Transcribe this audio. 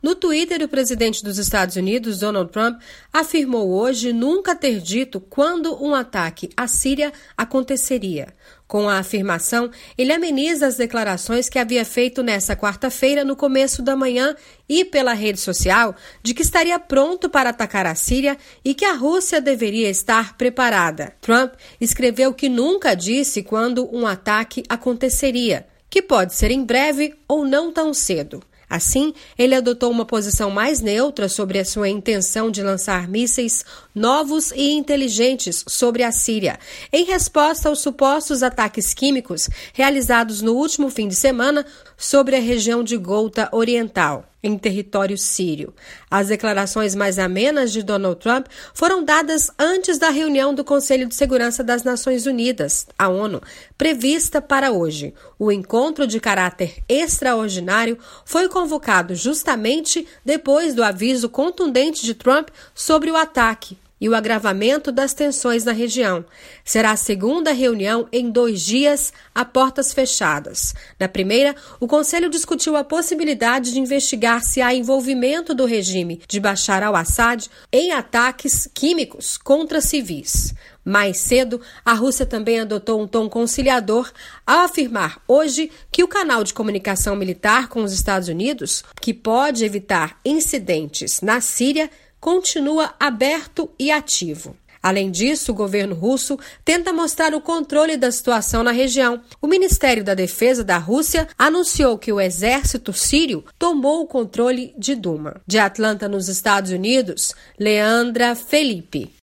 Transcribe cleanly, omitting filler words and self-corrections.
No Twitter, o presidente dos Estados Unidos, Donald Trump, afirmou hoje nunca ter dito quando um ataque à Síria aconteceria. Com a afirmação, ele ameniza as declarações que havia feito nesta quarta-feira, no começo da manhã, e pela rede social, de que estaria pronto para atacar a Síria e que a Rússia deveria estar preparada. Trump escreveu que nunca disse quando um ataque aconteceria, que pode ser em breve ou não tão cedo. Assim, ele adotou uma posição mais neutra sobre a sua intenção de lançar mísseis novos e inteligentes sobre a Síria, em resposta aos supostos ataques químicos realizados no último fim de semana sobre a região de Ghouta Oriental, em território sírio. As declarações mais amenas de Donald Trump foram dadas antes da reunião do Conselho de Segurança das Nações Unidas, a ONU, prevista para hoje. O encontro de caráter extraordinário foi convocado justamente depois do aviso contundente de Trump sobre o ataque e o agravamento das tensões na região. Será a segunda reunião em 2 dias, a portas fechadas. Na primeira, o Conselho discutiu a possibilidade de investigar se há envolvimento do regime de Bashar al-Assad em ataques químicos contra civis. Mais cedo, a Rússia também adotou um tom conciliador ao afirmar hoje que o canal de comunicação militar com os Estados Unidos, que pode evitar incidentes na Síria, continua aberto e ativo. Além disso, o governo russo tenta mostrar o controle da situação na região. O Ministério da Defesa da Rússia anunciou que o exército sírio tomou o controle de Duma. De Atlanta, nos Estados Unidos, Leandra Felipe.